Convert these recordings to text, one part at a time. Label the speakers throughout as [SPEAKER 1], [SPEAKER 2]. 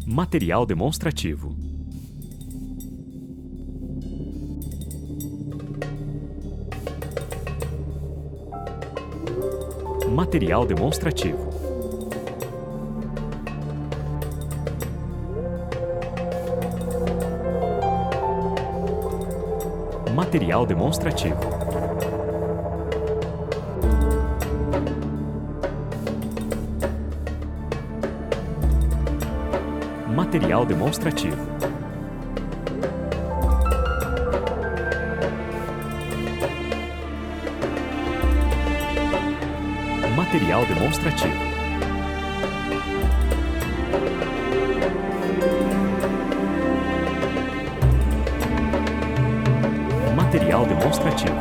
[SPEAKER 1] Material demonstrativo. Material demonstrativo. Material demonstrativo. Material demonstrativo. Material demonstrativo. Material demonstrativo.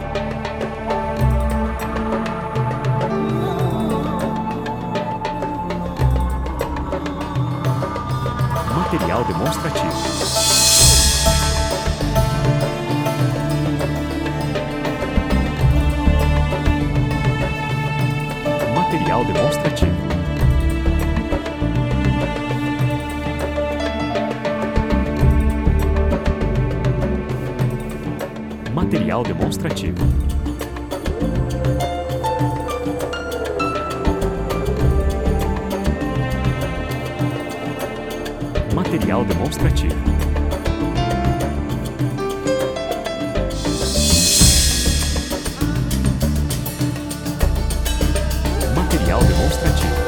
[SPEAKER 1] Material demonstrativo. Material demonstrativo. Material demonstrativo. Material demonstrativo. Material demonstrativo.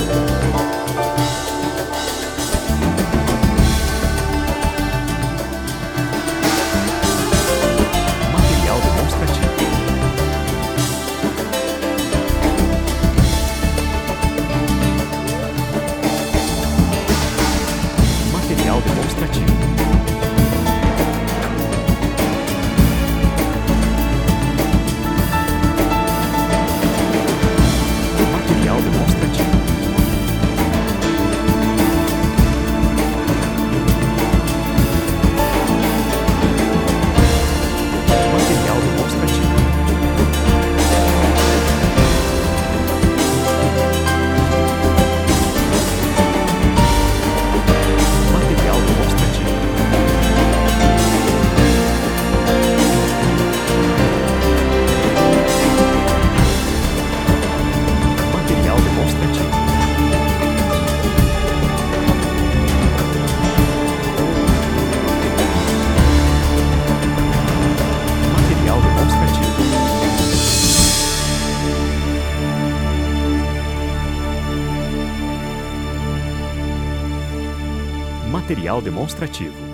[SPEAKER 1] Material demonstrativo. Material demonstrativo. Material demonstrativo. Material demonstrativo. Material demonstrativo. Material demonstrativo. Material demonstrativo. Material demonstrativo.